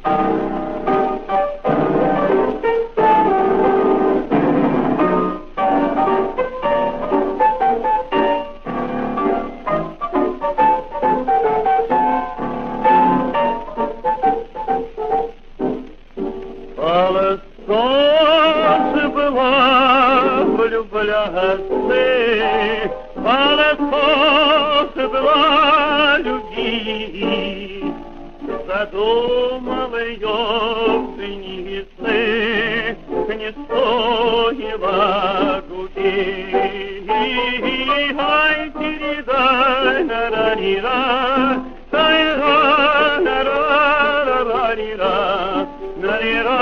Солнце была влюбляться, але солнце была любить. Задумал ее жениться, не стоило губить. Ай, тиридай, нарарира, тайра, нарарарарира, нарира.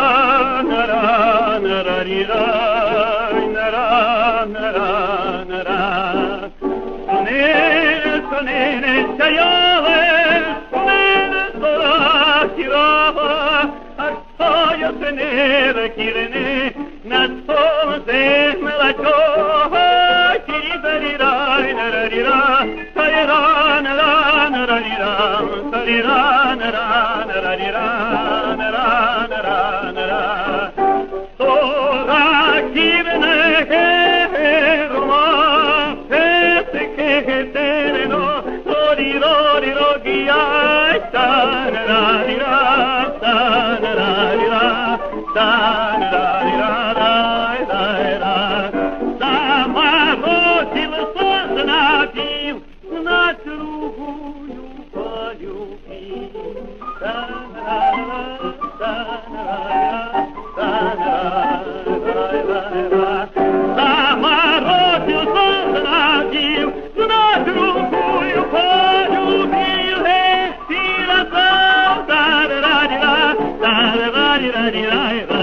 Сонere стояла, сонere зора кирава, а стоя сонера кирене, на солнце мелочова, киридарирай, нарарира, тайра, нарарира, тайра, нарарира, нарарира. Заморозил на другую полюбил. Заморозил, зазнобил, на другую полюбил. И разал, да-да-да-да-да, да-да-да-да-да-да.